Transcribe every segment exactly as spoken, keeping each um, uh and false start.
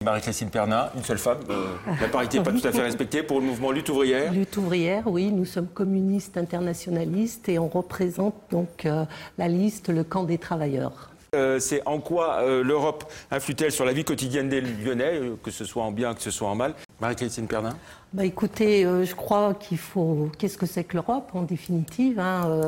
Marie-Christine Pernin, une seule femme, euh, la parité n'est pas tout à fait respectée pour le mouvement Lutte ouvrière. Lutte ouvrière, oui, nous sommes communistes internationalistes et on représente donc euh, la liste, le camp des travailleurs. Euh, c'est en quoi euh, l'Europe influe-t-elle sur la vie quotidienne des Lyonnais, euh, que ce soit en bien, que ce soit en mal? Marie-Christine Pernin. Bah écoutez, euh, je crois qu'il faut... Qu'est-ce que c'est que l'Europe, en définitive, hein, euh,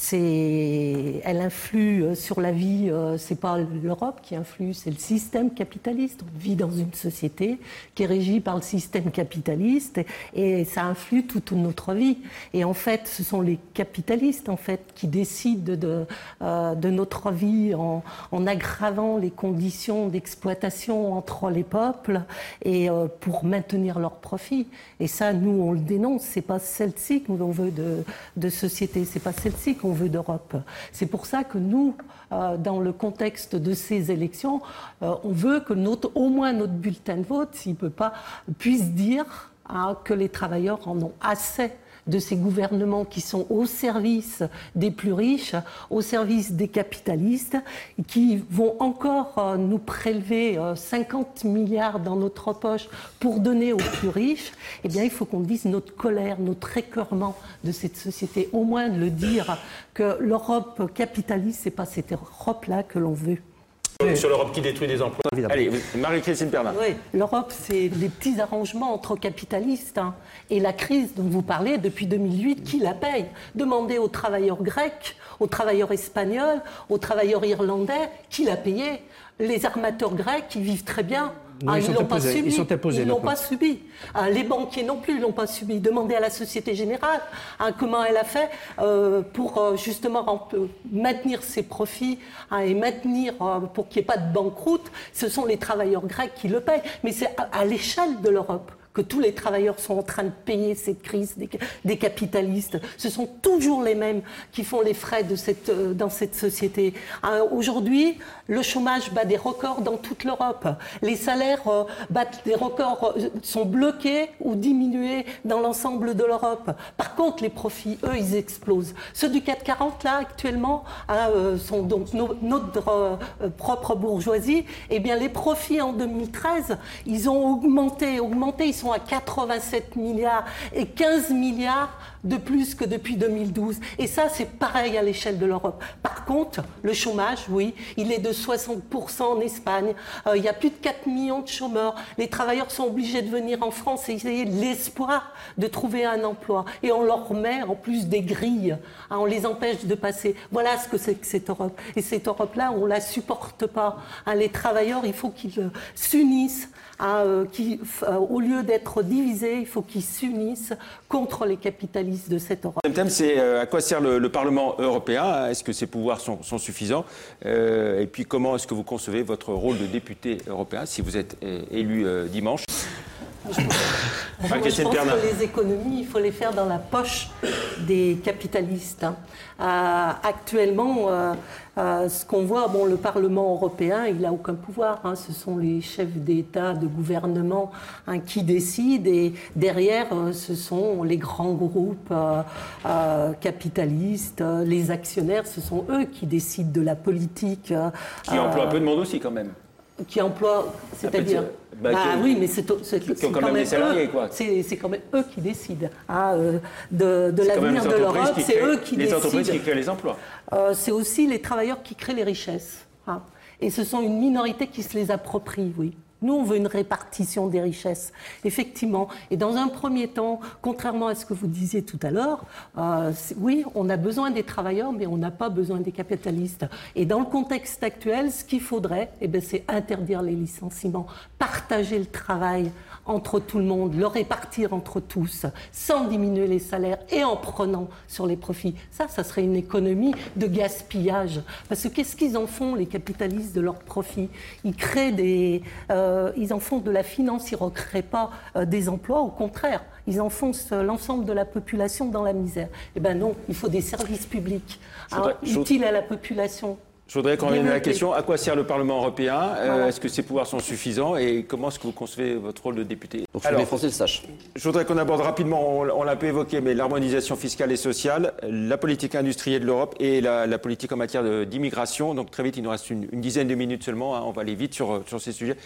c'est... Elle influe sur la vie, euh, c'est pas l'Europe qui influe, c'est le système capitaliste. On vit dans une société qui est régie par le système capitaliste et, et ça influe toute notre vie. Et en fait, ce sont les capitalistes, en fait, qui décident de, euh, de notre vie en, en aggravant les conditions d'exploitation entre les peuples et euh, pour maintenir leurs profits. Et ça, nous, on le dénonce. C'est pas celle-ci qu'on veut de, de société, c'est pas celle-ci qu'on veut d'Europe. C'est pour ça que nous, euh, dans le contexte de ces élections, euh, on veut que notre, au moins notre bulletin de vote, s'il peut pas, puisse dire hein, que les travailleurs en ont assez de ces gouvernements qui sont au service des plus riches, au service des capitalistes, qui vont encore nous prélever cinquante milliards dans notre poche pour donner aux plus riches. Eh bien, il faut qu'on dise notre colère, notre écœurement de cette société. Au moins de le dire que l'Europe capitaliste, c'est pas cette Europe-là que l'on veut. Sur l'Europe qui détruit des emplois. Allez, Marie-Christine Pernin. Oui, l'Europe, c'est des petits arrangements entre capitalistes. Hein. Et la crise dont vous parlez, depuis deux mille huit, qui la paye? Demandez aux travailleurs grecs, aux travailleurs espagnols, aux travailleurs irlandais, qui l'a payé? Les armateurs grecs, ils vivent très bien. Non, ah, ils, ils sont l'ont pas subi. Ils sont imposés. Ils l'ont pas subi. Ah, les banquiers non plus l'ont pas subi. Demandez à la Société Générale hein, comment elle a fait euh, pour euh, justement euh, maintenir ses profits hein, et maintenir euh, pour qu'il n'y ait pas de banqueroute. Ce sont les travailleurs grecs qui le payent. Mais c'est à, à l'échelle de l'Europe que tous les travailleurs sont en train de payer cette crise des, des capitalistes. Ce sont toujours les mêmes qui font les frais de cette, euh, dans cette société. Hein, aujourd'hui, le chômage bat des records dans toute l'Europe. Les salaires euh, battent des records, euh, sont bloqués ou diminués dans l'ensemble de l'Europe. Par contre, les profits, eux, ils explosent. Ceux du CAC quarante, là, actuellement, hein, euh, sont donc no, notre euh, propre bourgeoisie. Eh bien, les profits en deux mille treize, ils ont augmenté, augmenté, ils sont à quatre-vingt-sept milliards et quinze milliards de plus que depuis deux mille douze. Et ça, c'est pareil à l'échelle de l'Europe. Par contre, le chômage, oui, il est de soixante pour cent en Espagne. Euh, il y a plus de quatre millions de chômeurs. Les travailleurs sont obligés de venir en France et essayer l'espoir de trouver un emploi. Et on leur met en plus des grilles. Hein, on les empêche de passer. Voilà ce que c'est que cette Europe. Et cette Europe-là, on ne la supporte pas. Hein, les travailleurs, il faut qu'ils euh, s'unissent. Hein, euh, qui, euh, au lieu d'être divisés, il faut qu'ils s'unissent contre les capitalistes de cette Europe. Le deuxième thème, c'est euh, à quoi sert le, le Parlement européen? Est-ce que ses pouvoirs sont, sont suffisants? euh, Et puis comment est-ce que vous concevez votre rôle de député européen si vous êtes euh, élu euh, dimanche? Je pense, moi, je pense que les économies, il faut les faire dans la poche des capitalistes. Hein. Euh, actuellement, euh, euh, ce qu'on voit, bon, le Parlement européen, il n'a aucun pouvoir. Hein. Ce sont les chefs d'État, de gouvernement hein, qui décident. Et derrière, euh, ce sont les grands groupes euh, euh, capitalistes, euh, les actionnaires. Ce sont eux qui décident de la politique. Euh, qui emploient un peu de monde aussi, quand même. Qui emploient, c'est-à-dire... Bah, bah, qui, oui, mais c'est, c'est, qui, qui c'est ont quand, quand même même des salariés, eux, quoi. C'est, c'est quand même eux qui décident hein, euh, de, de l'avenir de l'Europe. C'est créent, eux qui les décident. Les entreprises qui créent les emplois. Euh, c'est aussi les travailleurs qui créent les richesses. Hein. Et ce sont une minorité qui se les approprie, oui. Nous, on veut une répartition des richesses, effectivement. Et dans un premier temps, contrairement à ce que vous disiez tout à l'heure, euh, oui, on a besoin des travailleurs, mais on n'a pas besoin des capitalistes. Et dans le contexte actuel, ce qu'il faudrait, eh bien, c'est interdire les licenciements, partager le travail entre tout le monde, le répartir entre tous, sans diminuer les salaires et en prenant sur les profits. Ça, ça serait une économie de gaspillage. Parce que qu'est-ce qu'ils en font, les capitalistes, de leurs profits? Ils créent des... Euh, ils en font de la finance, ils ne recréent pas euh, des emplois, au contraire. Ils enfoncent l'ensemble de la population dans la misère. Eh bien non, il faut des services publics hein, utiles à la population. Je voudrais qu'on revienne à la question, à quoi sert le Parlement européen? euh, voilà. Est-ce que ses pouvoirs sont suffisants? Et comment est-ce que vous concevez votre rôle de député? Donc, alors, les Français le sachent. Je voudrais qu'on aborde rapidement, on, on l'a un peu évoqué, mais l'harmonisation fiscale et sociale, la politique industrielle de l'Europe et la, la politique en matière de, d'immigration. Donc très vite, il nous reste une, une dizaine de minutes seulement, hein, on va aller vite sur, sur ces sujets.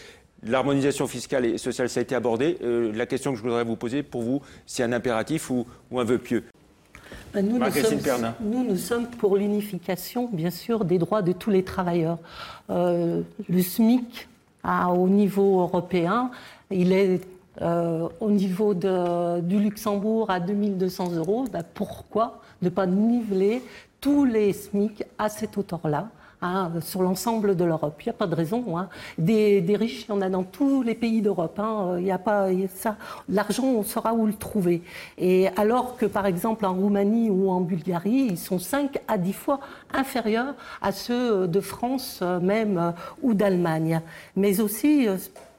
L'harmonisation fiscale et sociale, ça a été abordé. Euh, la question que je voudrais vous poser, pour vous, c'est un impératif ou, ou un vœu pieux? Nous, nous, sommes, nous, nous sommes pour l'unification, bien sûr, des droits de tous les travailleurs. Euh, le SMIC, à, au niveau européen, il est euh, au niveau de, du Luxembourg à deux mille deux cents euros. Ben, pourquoi ne pas niveler tous les SMIC à cette hauteur-là? Hein, sur l'ensemble de l'Europe. Il n'y a pas de raison. Hein. Des, des riches, il y en a dans tous les pays d'Europe. Hein. Il y a pas il y a ça. L'argent, on saura où le trouver. Et alors que, par exemple, en Roumanie ou en Bulgarie, ils sont cinq à dix fois inférieurs à ceux de France même ou d'Allemagne. Mais aussi,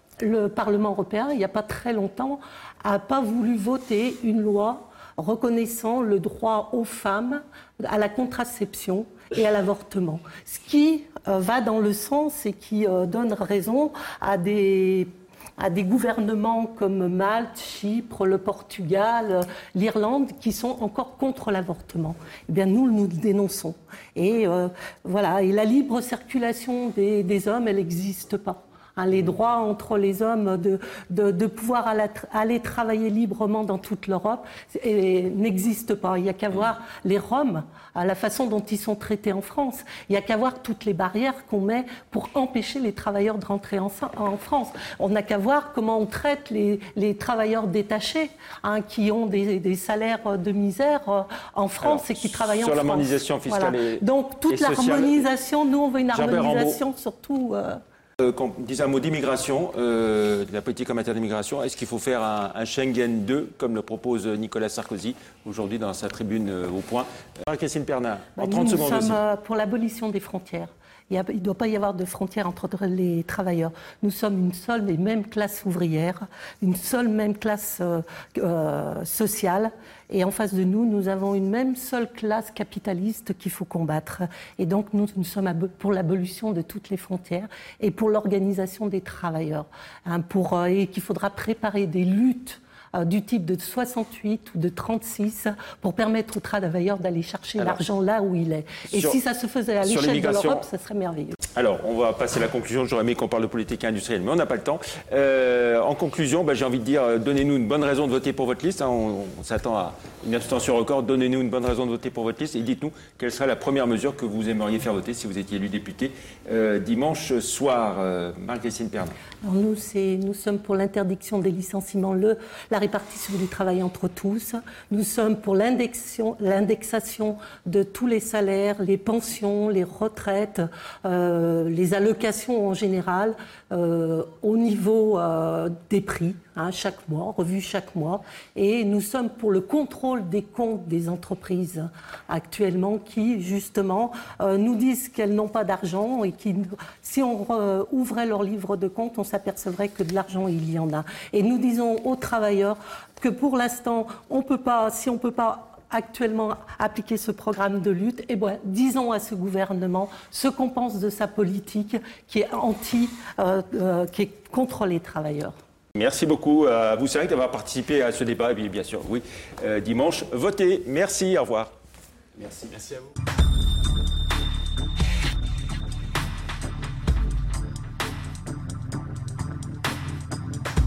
le Parlement européen, il n'y a pas très longtemps, n'a pas voulu voter une loi reconnaissant le droit aux femmes à la contraception et à l'avortement. Ce qui euh, va dans le sens et qui euh, donne raison à des, à des gouvernements comme Malte, Chypre, le Portugal, l'Irlande, qui sont encore contre l'avortement. Eh bien, nous, nous le dénonçons. Et euh, voilà. Et la libre circulation des, des hommes, elle n'existe pas. Les droits entre les hommes de, de, de pouvoir aller travailler librement dans toute l'Europe n'existent pas. Il n'y a qu'à voir les Roms, à la façon dont ils sont traités en France. Il n'y a qu'à voir toutes les barrières qu'on met pour empêcher les travailleurs de rentrer en, en France. On n'a qu'à voir comment on traite les, les travailleurs détachés, hein, qui ont des, des salaires de misère en France. Alors, et qui travaillent en France. Sur l'harmonisation fiscale voilà. et Donc toute l'harmonisation, nous on veut une harmonisation surtout... Euh, Euh, qu'on dise un mot d'immigration, euh, de la politique en matière d'immigration. Est-ce qu'il faut faire un, un Schengen deux, comme le propose Nicolas Sarkozy aujourd'hui dans sa tribune euh, au Point? Marie-Christine Pernat, en bah, trente nous, secondes nous sommes aussi. pour l'abolition des frontières. Il ne doit pas y avoir de frontières entre les travailleurs. Nous sommes une seule et même classe ouvrière, une seule même classe euh, euh, sociale. Et en face de nous, nous avons une même seule classe capitaliste qu'il faut combattre. Et donc, nous, nous sommes pour l'abolition de toutes les frontières et pour l'organisation des travailleurs. Hein, pour, euh, et qu'il faudra préparer des luttes du type de soixante-huit ou de trente-six pour permettre aux travailleurs d'aller chercher l'argent là où il est. Et sur, si ça se faisait à l'échelle de l'Europe, ça serait merveilleux. Alors, on va passer à la conclusion. J'aurais aimé qu'on parle de politique industrielle, mais on n'a pas le temps. Euh, en conclusion, bah, j'ai envie de dire, donnez-nous une bonne raison de voter pour votre liste. Hein, on, on s'attend à une abstention record. Donnez-nous une bonne raison de voter pour votre liste et dites-nous quelle serait la première mesure que vous aimeriez faire voter si vous étiez élu député euh, dimanche soir. Euh, Marie-Christine Pernat. Alors nous, c'est, nous sommes pour l'interdiction des licenciements, le, la répartition du travail entre tous. Nous sommes pour l'indexation, l'indexation de tous les salaires, les pensions, les retraites, euh, les allocations en général, euh, au niveau euh, des prix, hein, chaque mois, revu chaque mois. Et nous sommes pour le contrôle des comptes des entreprises actuellement qui, justement, euh, nous disent qu'elles n'ont pas d'argent et qui, si on euh, ouvrait leur livre de compte, on s'apercevrait que de l'argent, il y en a. Et nous disons aux travailleurs que pour l'instant, on peut pas, si on ne peut pas actuellement appliquer ce programme de lutte, eh bien, disons à ce gouvernement ce qu'on pense de sa politique qui est anti, euh, euh, qui est contre les travailleurs. Merci beaucoup à vous, Cyril, d'avoir participé à ce débat. Et bien sûr, oui, euh, dimanche, votez. Merci, au revoir. Merci, merci à vous.